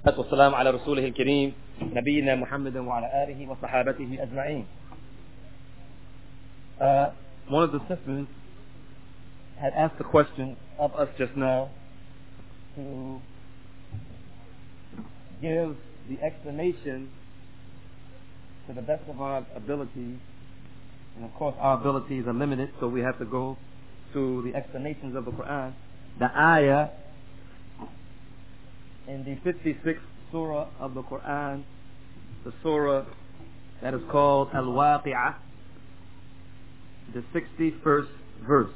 والسلام على رسوله الكريم نبينا محمد وعلى آله وصحابته أجمعين. One of the sisters had asked a question of us just now to give the explanation to the best of our ability, and of course our abilities are limited, so we have to go to the explanations of the Quran. The ayah in the 56th surah of the Quran, the surah that is called Al-Waqi'ah, the 61st verse,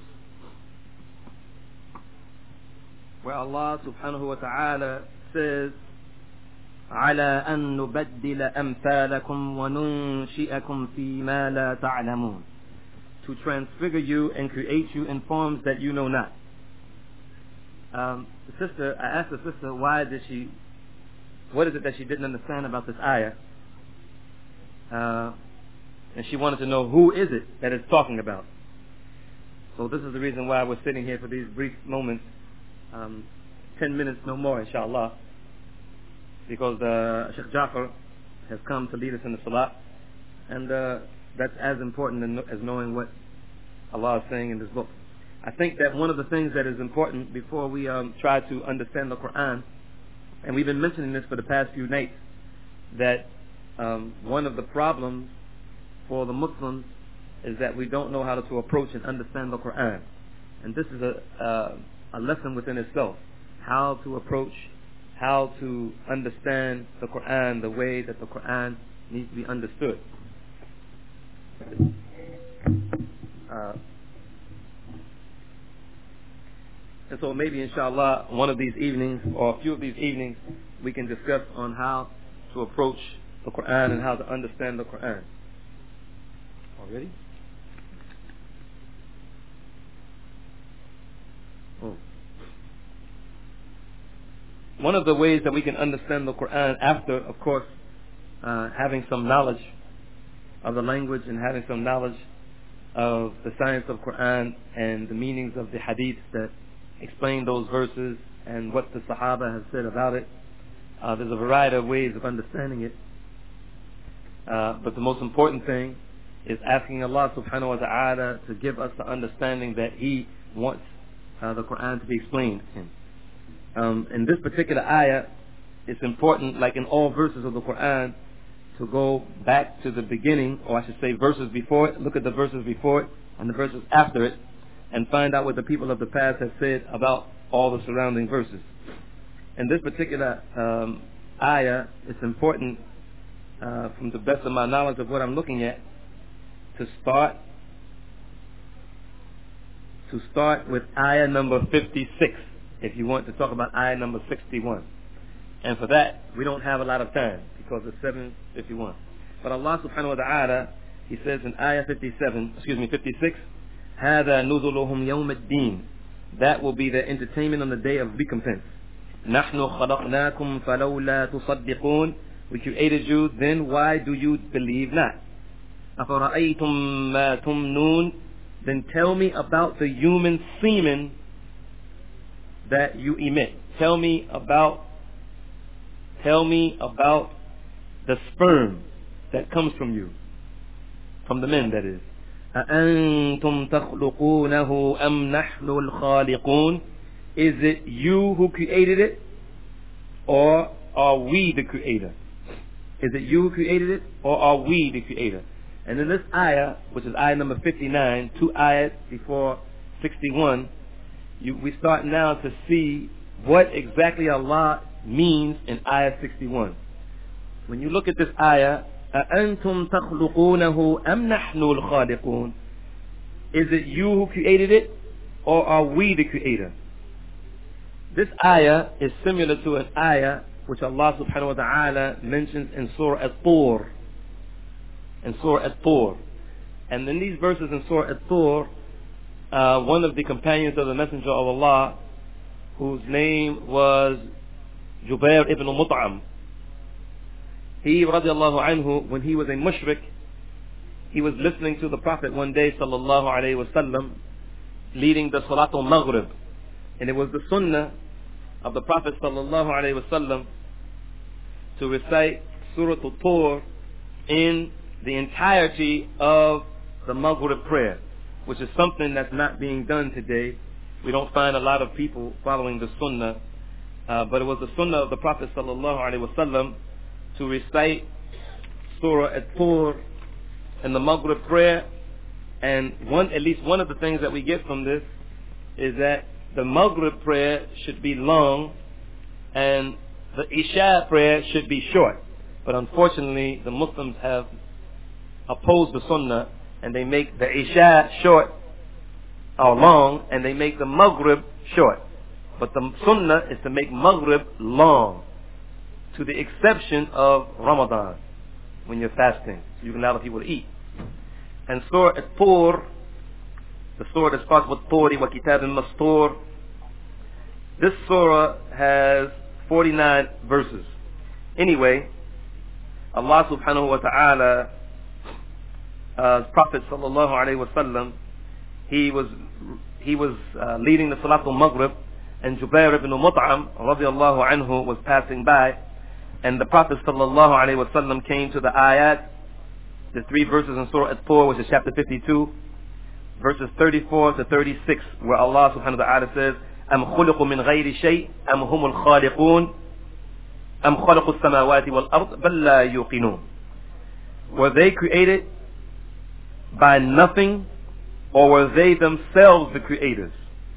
where Allah subhanahu wa ta'ala says, على أن نبدل أمثالكم وننشئكم فيما لا تعلمون, to transfigure you and create you in forms that you know not. I asked the sister, what is it that she didn't understand about this ayah? And she wanted to know, who is it that it's talking about? So this is the reason why we're sitting here for these brief moments, 10 minutes no more, inshallah, because Sheikh Jafar has come to lead us in the salat, and that's as important as knowing what Allah is saying in this book. I think that one of the things that is important before we try to understand the Quran, and we've been mentioning this for the past few nights, that one of the problems for the Muslims is that we don't know how to approach and understand the Quran. And this is a lesson within itself, how to approach, how to understand the Quran the way that the Quran needs to be understood. And so maybe, inshallah, one of these evenings, or a few of these evenings, we can discuss on how to approach the Quran and how to understand the Quran. Already? Oh. One of the ways that we can understand the Quran, after, of course, having some knowledge of the language and having some knowledge of the science of Quran and the meanings of the hadiths that explain those verses and what the Sahaba have said about it. There's a variety of ways of understanding it. But the most important thing is asking Allah subhanahu wa ta'ala to give us the understanding that He wants the Quran to be explained in. In this particular ayah, it's important, like in all verses of the Quran, to go back to the beginning, or I should say verses before it, look at the verses before it and the verses after it, and find out what the people of the past have said about all the surrounding verses. In this particular ayah, it's important, from the best of my knowledge of what I'm looking at, to start with ayah number 56, if you want to talk about ayah number 61. And for that, we don't have a lot of time, because it's 7:51. But Allah subhanahu wa ta'ala, He says in ayah 56, هذا نزلهم يوم الدين, that will be their entertainment on the day of recompense. نحن خلقناكم فلولا تصدقون, we created you, then why do you believe not? أفرأيتم ما تمنون, then tell me about the human semen that you emit. Tell me about the sperm that comes from you, from the men, that is. أأنتم تخلقونه أم نحن الخالقون, is it you who created it, or are we the creator? Is it you who created it, or are we the creator? And in this ayah, which is ayah number 59, 2 ayahs before 61, we start now to see what exactly Allah means in ayah 61. When you look at this ayah, أَأَنْتُمْ تَخْلُقُونَهُ أَمْ نَحْنُ الْخَالِقُونَ, is it you who created it, or are we the creator? This ayah is similar to an ayah which Allah subhanahu wa ta'ala mentions in Surah At-Tur. And in these verses in Surah At-Tur, one of the companions of the Messenger of Allah, whose name was Jubair ibn Mut'am, he, radiallahu anhu, when he was a mushrik, he was listening to the Prophet one day, sallallahu alayhi wasallam, leading the Salatul Maghrib. And it was the sunnah of the Prophet sallallahu alayhi wasallam to recite Surah Al-Tur in the entirety of the Maghrib prayer, which is something that's not being done today. We don't find a lot of people following the Sunnah, but it was the Sunnah of the Prophet ﷺ to recite Surah Al-Tur in the Maghrib prayer. And at least one of the things that we get from this is that the Maghrib prayer should be long and the Isha prayer should be short. But unfortunately, the Muslims have opposed the Sunnah, and they make the Isha short or long, and they make the Maghrib short. But the Sunnah is to make Maghrib long, to the exception of Ramadan, when you're fasting. So you can allow people to eat. And Surah At-Tur, the surah that starts with Turi wa Kitabin Mastur, this surah has 49 verses. Anyway, Allah subhanahu wa ta'ala, Prophet sallallahu alayhi wa sallam, he was leading the Salatul Maghrib, and Jubair ibn Mut'am radiallahu anhu was passing by, and the Prophet sallallahu alayhi wa sallam came to the ayat, the 3 verses in Surah At-Tur, which is chapter 52, verses 34 to 36, where Allah subhanahu wa ta'ala says, أَمْ خُلِقُوا مِنْ غَيْرِ شَيْءٍ أَمْ هُمُ الْخَالِقُونَ أَمْ خَلَقُوا السَّمَاوَاتِ وَالْأَرْضِ بَلْ لَا يُوقِنُونَ. Were they created by nothing, or were they themselves the creators?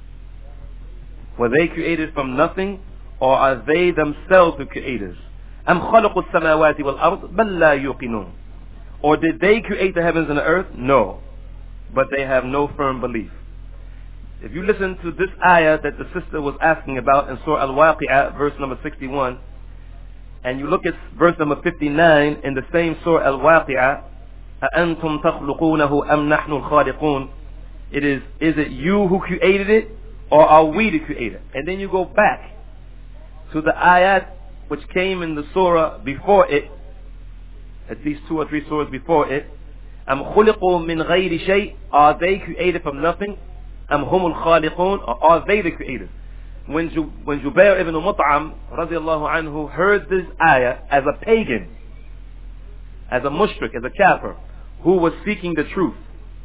Were they created from nothing, or are they themselves the creators? أَمْ خَلَقُوا السَّمَاوَاتِ وَالْأَرْضِ بَلْ لَا يُوقِنُونَ. Or did they create the heavens and the earth? No. But they have no firm belief. If you listen to this ayah that the sister was asking about in Surah Al-Waqi'ah, verse number 61, and you look at verse number 59 in the same Surah Al-Waqi'ah, أَأَنْتُمْ تَخْلُقُونَهُ أَمْ نَحْنُ الْخَالِقُونَ, is it you who created it, or are we the creator? And then you go back to the ayat which came in the surah before it, at least 2 or 3 surahs before it. أَمْ خُلِقُوا مِنْ غَيْرِ شَيْءٍ, are they created from nothing? أَمْ هُمُ الْخَالِقُونَ, or are they the creators? When Jubair ibn Mut'am radiallahu anhu heard this ayah as a pagan, as a mushrik, as a kafir, who was seeking the truth,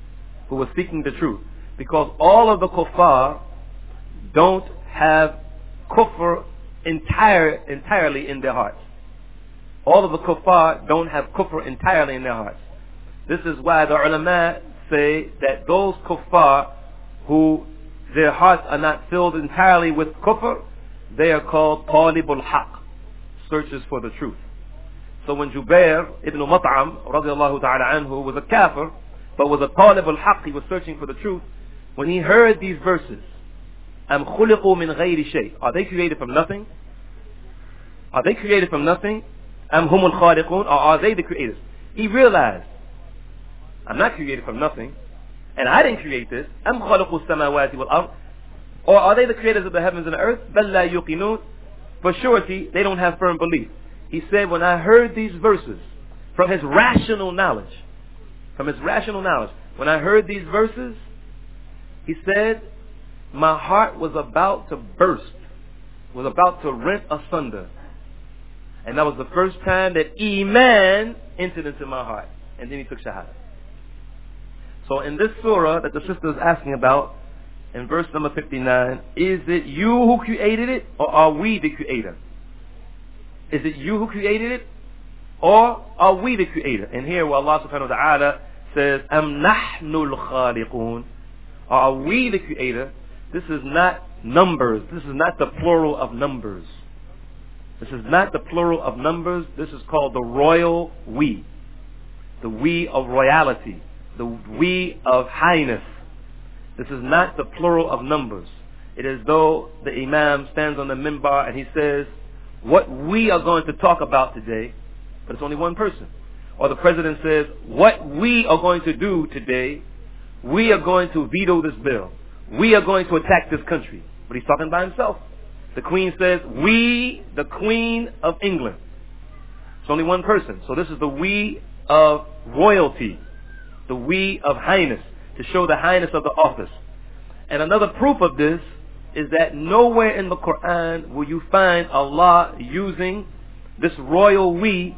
because all of the kuffar don't have kufr entirely in their hearts. All of the kuffar don't have kufr entirely in their hearts. This is why the ulama say that those kuffar who their hearts are not filled entirely with kufr, they are called talibul haq, searchers for the truth. So when Jubair ibn Mut'am radiallahu ta'ala anhu was a kafir, but was a talibul haq, he was searching for the truth, when he heard these verses, أَمْ خُلِقُوا مِنْ غَيْرِ شَيْءٍ, are they created from nothing? Are they created from nothing? أَمْ هُمُ الْخَالِقُونَ, or are they the creators? He realized, I'm not created from nothing, and I didn't create this. أَمْ خَلَقُوا السَّمَاوَاتِ وَالْأَرْضِ, or are they the creators of the heavens and the earth? بَلْ لَا يُقِنُونَ, for surety they don't have firm belief. He said, when I heard these verses from his rational knowledge, when I heard these verses, he said, my heart was about to burst, was about to rent asunder. And that was the first time that Iman entered into my heart. And then he took Shahada. So in this surah that the sister is asking about, in verse number 59, is it you who created it, or are we the creator? Is it you who created it, or are we the creator? And here where Allah subhanahu wa ta'ala says, أَمْ نَحْنُ الْخَالِقُونَ, are we the creator? This is not numbers. This is not the plural of numbers. This is not the plural of numbers. This is called the royal we. The we of royalty. The we of highness. This is not the plural of numbers. It is though the imam stands on the minbar and he says, what we are going to talk about today, but it's only one person. Or the president says, what we are going to do today, we are going to veto this bill. We are going to attack this country. But he's talking by himself. The Queen says, we, the Queen of England. It's only one person. So this is the we of royalty. The we of highness. To show the highness of the office. And another proof of this is that nowhere in the Quran will you find Allah using this royal we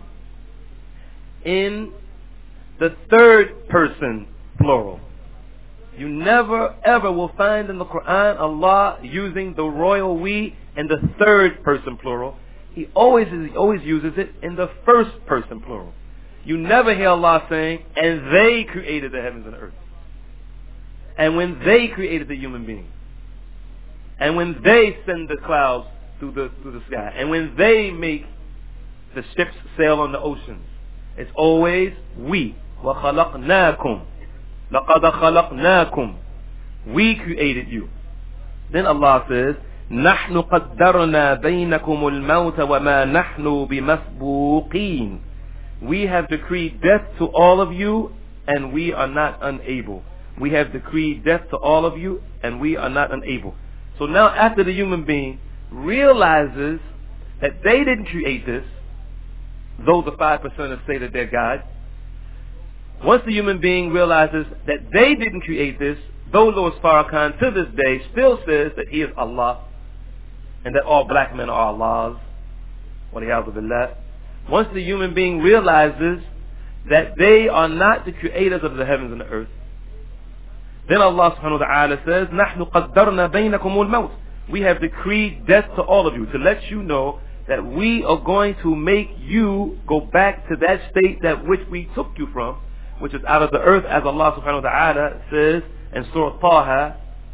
in the third person plural. You never ever will find in the Quran Allah using the royal we in the third person plural. He always uses it in the first person plural. You never hear Allah saying, and they created the heavens and the earth. And when they created the human being. And when they send the clouds through the sky. And when they make the ships sail on the oceans. It's always we. وَخَلَقْنَاكُمْ لَقَدْ خَلَقْنَاكُمْ. We created you. Then Allah says, نَحْنُ قَدَّرْنَا بَيْنَكُمُ الْمَوْتَ وَمَا نَحْنُ بِمَسْبُوقِينَ. We have decreed death to all of you, and we are not unable. We have decreed death to all of you, and we are not unable. So now after the human being realizes that they didn't create this, though the 5% say that they're God, once the human being realizes that they didn't create this, though Louis Farrakhan to this day still says that he is Allah, and that all black men are Allahs, وَلِيَعْذُ بِاللَّهِ. Once the human being realizes that they are not the creators of the heavens and the earth, then Allah subhanahu wa ta'ala says, نَحْنُ قَدَّرْنَا بَيْنَكُمُ الْمَوْتِ. We have decreed death to all of you, to let you know that we are going to make you go back to that state that which we took you from, which is out of the earth, as Allah subhanahu wa ta'ala says in Surah Taha.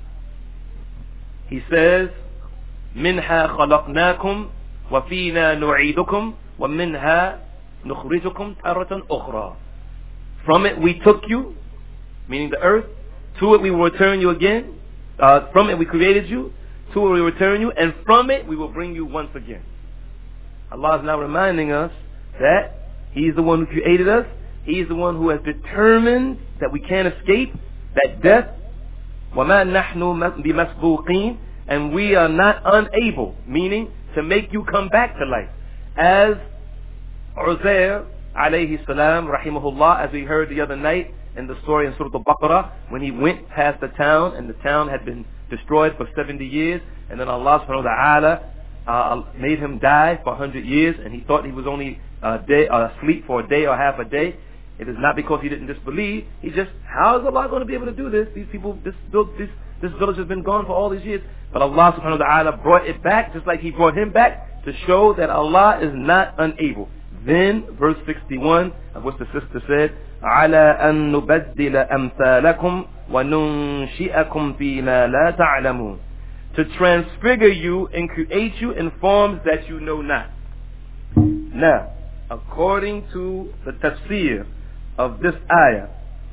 He says, مِنْهَا خَلَقْنَاكُمْ وَفِينَا نُعِيدُكُمْ وَمِنْهَا نُخْرِجُكُمْ تَارَةً أُخْرَى. From it we took you, meaning the earth. To it we will return you again. From it we created you. To it we will return you. And from it we will bring you once again. Allah is now reminding us that He is the one who created us. He is the one who has determined that we can't escape that death. وَمَا نَحْنُ بِمَسْبُوقِينَ. And we are not unable, meaning to make you come back to life. As Uzair alayhi salam rahimahullah, as we heard the other night in the story in Surah Al-Baqarah, when he went past the town and the town had been destroyed for 70 years, and then Allah subhanahu wa ta'ala made him die for 100 years, and he thought he was only asleep for a day or half a day. It is not because he didn't disbelieve. He just, how is Allah going to be able to do this? These people, this village has been gone for all these years. But Allah subhanahu wa ta'ala brought it back, just like He brought him back, to show that Allah is not unable. Then, verse 61, of which the sister said, عَلَىٰ أَن نُبَدِّلَ أَمْثَالَكُمْ وَنُنْشِئَكُمْ فِي مَا لَا تَعْلَمُونَ. To transfigure you and create you in forms that you know not. Now, according to the tafsir of this ayah,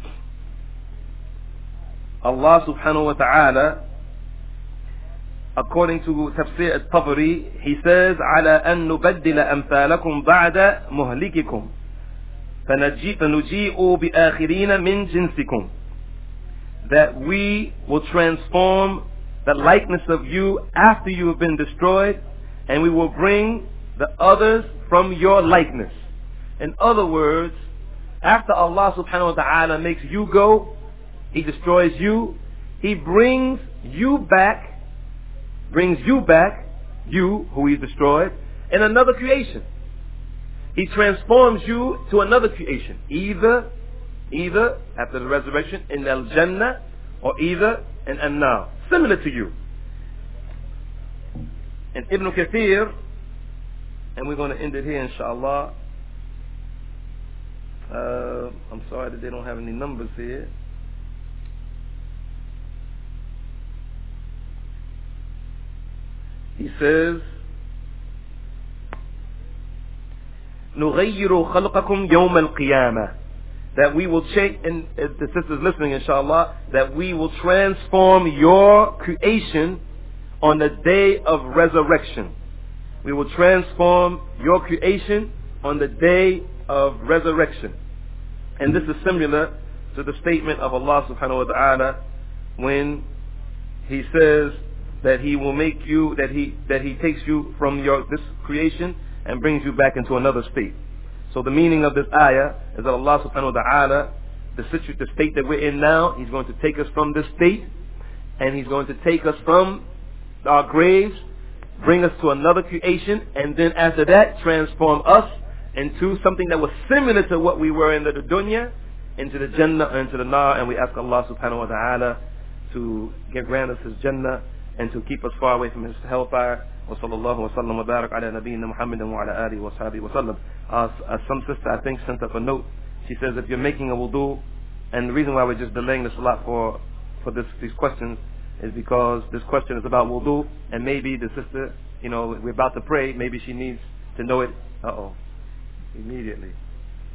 Allah subhanahu wa ta'ala, according to tafsir al-Tabari, He says, عَلَىٰ أَن نُبَدِّلَ أَمْثَالَكُمْ بَعْدَ مُهْلِكِكُمْ فَنُجِيءُ بِآخِرِينَ مِنْ جِنْسِكُمْ. That we will transform the likeness of you after you have been destroyed, and we will bring the others from your likeness. In other words, after Allah subhanahu wa ta'ala makes you go, He destroys you, He brings you back, you who He destroyed, in another creation. He transforms you to another creation, either after the resurrection in Al-Jannah, or either in An-Nar, similar to you. And Ibn Kathir, and we're going to end it here inshallah. I'm sorry that they don't have any numbers here. He says, نُغَيِّرُ خَلْقَكُمْ يَوْمَ الْقِيَامَةِ. That we will change, and the sisters listening inshallah, that we will transform your creation on the day of resurrection. We will transform your creation on the day of resurrection. And this is similar to the statement of Allah subhanahu wa ta'ala when He says that He will make you, that He takes you from this creation and brings you back into another state. So the meaning of this ayah is that Allah subhanahu wa ta'ala, the state that we're in now, He's going to take us from this state, and He's going to take us from our graves, bring us to another creation, and then after that transform us into something that was similar to what we were in the dunya, into the Jannah, into the Nar. And we ask Allah subhanahu wa ta'ala to grant us His Jannah and to keep us far away from His hellfire. Wa sallallahu wa sallam wa barak ala nabiyyina Muhammadin wa ala alihi wa sahbihi wa sallam. Some sister, I think, sent up a note. She says if you're making a wudu, and the reason why we're just delaying this a lot for these questions is because this question is about wudu, and maybe the sister, we're about to pray, maybe she needs to know it. Immediately.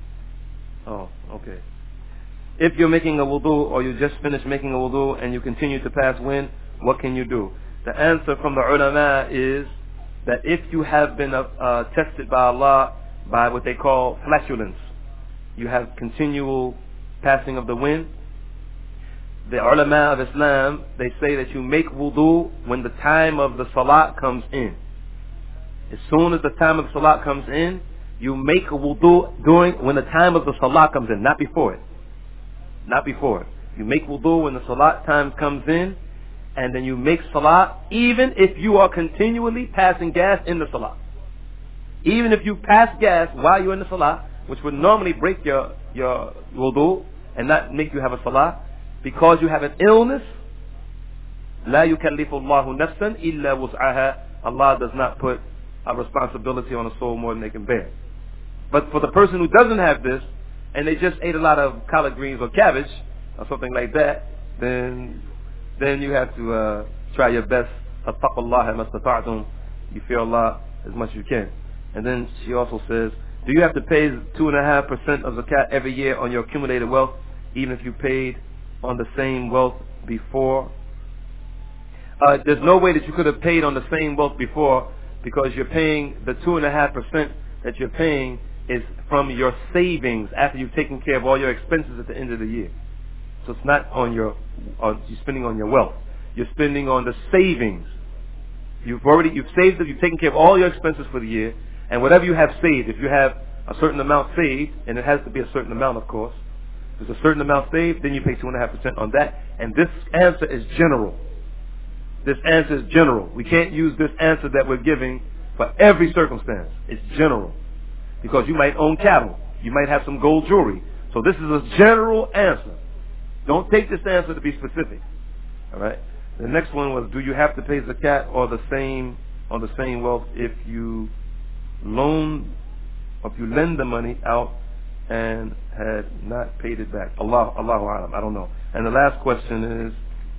Oh, okay. If you're making a wudu, or you just finished making a wudu and you continue to pass wind, what can you do? The answer from the ulama is that if you have been tested by Allah by what they call flatulence, you have continual passing of the wind, the ulama of Islam, they say that you make wudu when the time of the salat comes in. As soon as the time of the salat comes in, you make a wudu when the time of the salat comes in, not before it. Not before it. You make wudu when the salat time comes in, and then you make salat even if you are continually passing gas in the salat. Even if you pass gas while you're in the salat, which would normally break your wudu and not make you have a salat, because you have an illness, لا يكلف الله نفسا إلا وسعها. Allah does not put a responsibility on a soul more than they can bear. But for the person who doesn't have this, and they just ate a lot of collard greens or cabbage or something like that, then you have to try your best. Attaqullah mastata'tum. You fear Allah as much as you can. And then she also says, do you have to pay 2.5% of zakat every year on your accumulated wealth, even if you paid on the same wealth before? There's no way that you could have paid on the same wealth before, because you're paying the 2.5% that you're paying is from your savings after you've taken care of all your expenses at the end of the year. So it's not you're spending on your wealth. You're spending on the savings. You've saved it, you've taken care of all your expenses for the year, and whatever you have saved, if you have a certain amount saved, and it has to be a certain amount, of course, there's a certain amount saved, then you pay 2.5% on that. And this answer is general. This answer is general. We can't use this answer that we're giving for every circumstance. It's general. Because you might own cattle. You might have some gold jewelry. So this is a general answer. Don't take this answer to be specific. All right. The next one was, do you have to pay zakat on the same wealth if you lend the money out and had not paid it back? Allahu A'lam. I don't know. And the last question is,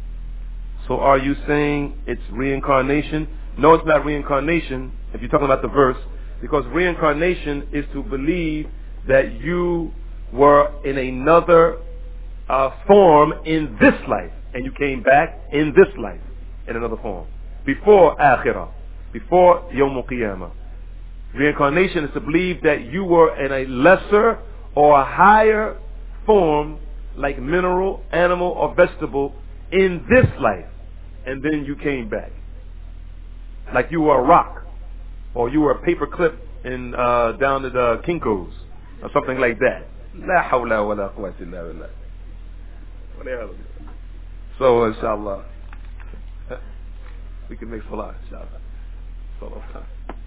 so are you saying it's reincarnation? No, it's not reincarnation if you're talking about the verse, because reincarnation is to believe that you were in another form in this life, and you came back in this life in another form. Before Akhirah, before Yawm al-Qiyamah. Reincarnation is to believe that you were in a lesser or a higher form, like mineral, animal, or vegetable, in this life, and then you came back. Like you were a rock, or you were a paper clip down at the Kinko's, or something like that. La hawla wa la quwwata illa billah. So, inshallah, we can make salah, inshallah.